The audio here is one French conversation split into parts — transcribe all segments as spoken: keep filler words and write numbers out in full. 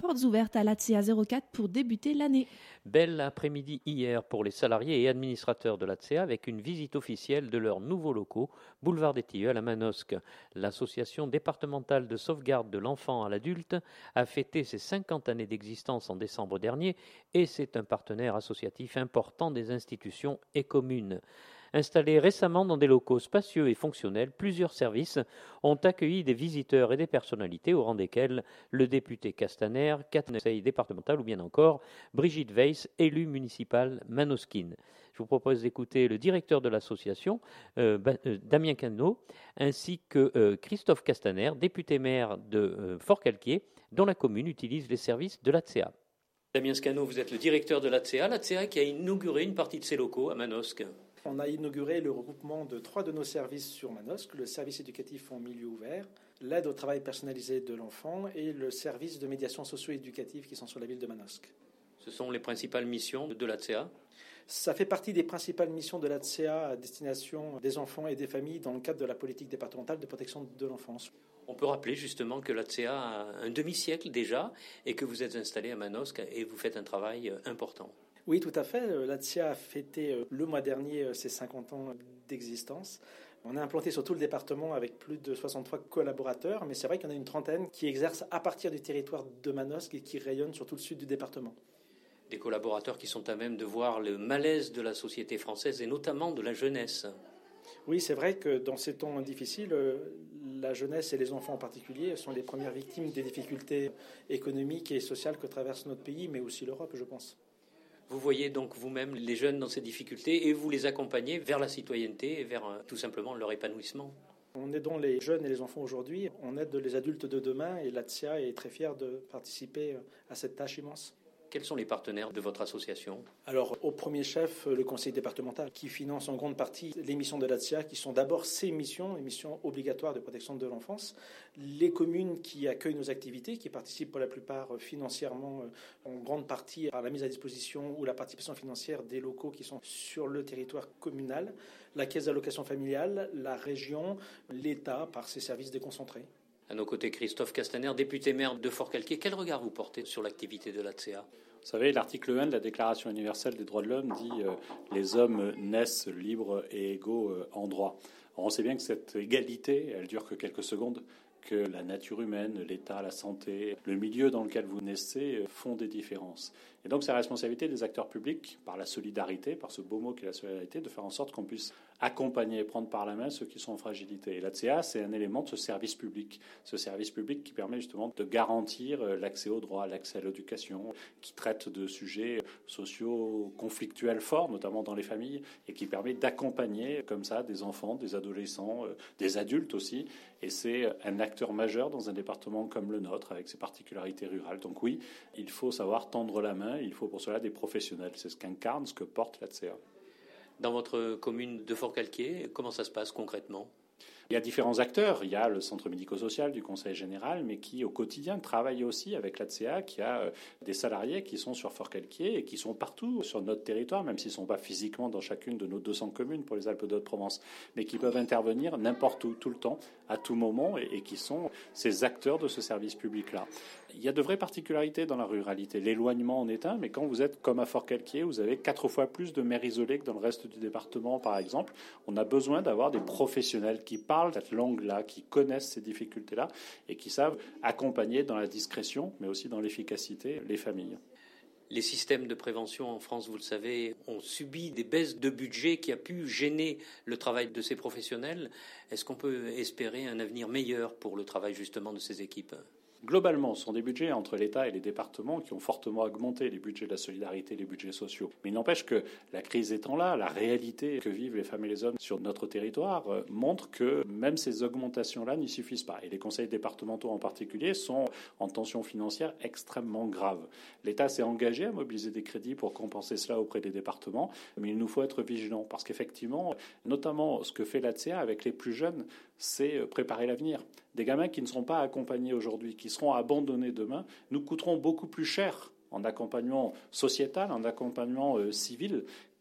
Portes ouvertes à l'A T S E A zéro quatre pour débuter l'année. Bel après-midi hier pour les salariés et administrateurs de l'A T S E A avec une visite officielle de leurs nouveaux locaux, boulevard des Tilleuls à Manosque. L'association départementale de sauvegarde de l'enfant à l'adulte a fêté ses cinquante années d'existence en décembre dernier et c'est un partenaire associatif important des institutions et communes. Installés récemment dans des locaux spacieux et fonctionnels, plusieurs services ont accueilli des visiteurs et des personnalités, au rang desquels le député Castaner, conseil départemental ou bien encore Brigitte Weiss, élue municipale manosquine. Je vous propose d'écouter le directeur de l'association, euh, euh, Damien Cano, ainsi que euh, Christophe Castaner, député maire de euh, Forcalquier, dont la commune utilise les services de l'A T S E A. Damien Scano, vous êtes le directeur de l'A T S E A, l'A T S E A qui a inauguré une partie de ses locaux à Manosque. On a inauguré le regroupement de trois de nos services sur Manosque, le service éducatif en milieu ouvert, l'aide au travail personnalisé de l'enfant et le service de médiation socio-éducative qui sont sur la ville de Manosque. Ce sont les principales missions de l'A T S E A ? Ça fait partie des principales missions de l'A T S E A à destination des enfants et des familles dans le cadre de la politique départementale de protection de l'enfance. On peut rappeler justement que l'A T S E A a un demi-siècle déjà et que vous êtes installé à Manosque et vous faites un travail important. Oui, tout à fait. L'A T S E A a fêté le mois dernier ses cinquante ans d'existence. On est implanté sur tout le département avec plus de soixante-trois collaborateurs, mais c'est vrai qu'il y en a une trentaine qui exercent à partir du territoire de Manosque et qui rayonnent sur tout le sud du département. Des collaborateurs qui sont à même de voir le malaise de la société française et notamment de la jeunesse. Oui, c'est vrai que dans ces temps difficiles, la jeunesse et les enfants en particulier sont les premières victimes des difficultés économiques et sociales que traverse notre pays, mais aussi l'Europe, je pense. Vous voyez donc vous-même les jeunes dans ces difficultés et vous les accompagnez vers la citoyenneté et vers euh, tout simplement leur épanouissement. On aide les jeunes et les enfants aujourd'hui, on aide les adultes de demain et l'A T S E A est très fière de participer à cette tâche immense. Quels sont les partenaires de votre association ? Alors, au premier chef, le conseil départemental, qui finance en grande partie les missions de l'A T S E A, qui sont d'abord ses missions, les missions obligatoires de protection de l'enfance. Les communes qui accueillent nos activités, qui participent pour la plupart financièrement, en grande partie par la mise à disposition ou la participation financière des locaux qui sont sur le territoire communal. La caisse d'allocation familiale, la région, l'État par ses services déconcentrés. À nos côtés, Christophe Castaner, député maire de Forcalquier. Quel regard vous portez sur l'activité de l'A T S E A ? Vous savez, l'article un de la Déclaration universelle des droits de l'homme dit euh, « Les hommes naissent libres et égaux euh, en droit ». On sait bien que cette égalité, elle dure que quelques secondes, que la nature humaine, l'État, la santé, le milieu dans lequel vous naissez font des différences. Et donc c'est la responsabilité des acteurs publics, par la solidarité, par ce beau mot qu'est la solidarité, de faire en sorte qu'on puisse accompagner et prendre par la main ceux qui sont en fragilité. Et l'A T S E A, c'est un élément de ce service public, ce service public qui permet justement de garantir l'accès aux droits, l'accès à l'éducation, qui traite de sujets sociaux conflictuels forts, notamment dans les familles, et qui permet d'accompagner comme ça des enfants, des adolescents, des adultes aussi. Et c'est un acteur majeur dans un département comme le nôtre, avec ses particularités rurales. Donc oui, il faut savoir tendre la main, il faut pour cela des professionnels. C'est ce qu'incarne, ce que porte l'A T S E A. Dans votre commune de Forcalquier, comment ça se passe concrètement ? Il y a différents acteurs. Il y a le centre médico-social du Conseil général, mais qui, au quotidien, travaille aussi avec l'A T S E A, qui a des salariés qui sont sur Forcalquier et qui sont partout sur notre territoire, même s'ils ne sont pas physiquement dans chacune de nos deux cents communes pour les Alpes de Haute-Provence, mais qui peuvent intervenir n'importe où, tout le temps, à tout moment, et, et qui sont ces acteurs de ce service public-là. Il y a de vraies particularités dans la ruralité. L'éloignement en est un, mais quand vous êtes comme à Forcalquier, vous avez quatre fois plus de maires isolés que dans le reste du département, par exemple. On a besoin d'avoir des professionnels qui parlent cette langue-là, qui connaissent ces difficultés-là et qui savent accompagner dans la discrétion, mais aussi dans l'efficacité, les familles. Les systèmes de prévention en France, vous le savez, ont subi des baisses de budget qui a pu gêner le travail de ces professionnels. Est-ce qu'on peut espérer un avenir meilleur pour le travail justement de ces équipes ? Globalement, ce sont des budgets entre l'État et les départements qui ont fortement augmenté les budgets de la solidarité, les budgets sociaux. Mais il n'empêche que la crise étant là, la réalité que vivent les femmes et les hommes sur notre territoire euh, montre que même ces augmentations-là n'y suffisent pas. Et les conseils départementaux en particulier sont en tension financière extrêmement grave. L'État s'est engagé à mobiliser des crédits pour compenser cela auprès des départements, mais il nous faut être vigilants parce qu'effectivement, notamment ce que fait l'A T S E A avec les plus jeunes, c'est préparer l'avenir. Des gamins qui ne seront pas accompagnés aujourd'hui, qui seront abandonnés demain, nous coûteront beaucoup plus cher en accompagnement sociétal, en accompagnement euh, civil,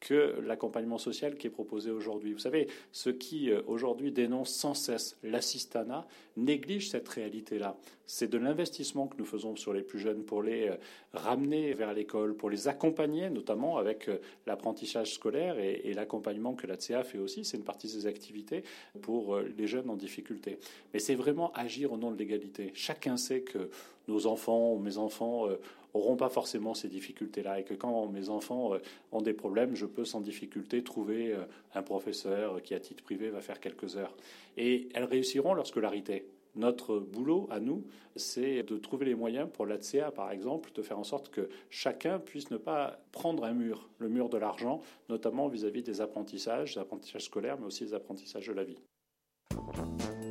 que l'accompagnement social qui est proposé aujourd'hui. Vous savez, ceux qui aujourd'hui dénoncent sans cesse l'assistanat négligent cette réalité-là. C'est de l'investissement que nous faisons sur les plus jeunes pour les ramener vers l'école, pour les accompagner, notamment avec l'apprentissage scolaire et, et l'accompagnement que l'A T S E A fait aussi. C'est une partie de ses activités pour les jeunes en difficulté. Mais c'est vraiment agir au nom de l'égalité. Chacun sait que nos enfants ou mes enfants euh, auront pas forcément ces difficultés-là et que quand mes enfants euh, ont des problèmes, je peux sans difficulté trouver euh, un professeur qui, à titre privé, va faire quelques heures. Et elles réussiront leur scolarité. Notre boulot, à nous, c'est de trouver les moyens pour l'A T S E A, par exemple, de faire en sorte que chacun puisse ne pas prendre un mur, le mur de l'argent, notamment vis-à-vis des apprentissages, des apprentissages scolaires, mais aussi des apprentissages de la vie.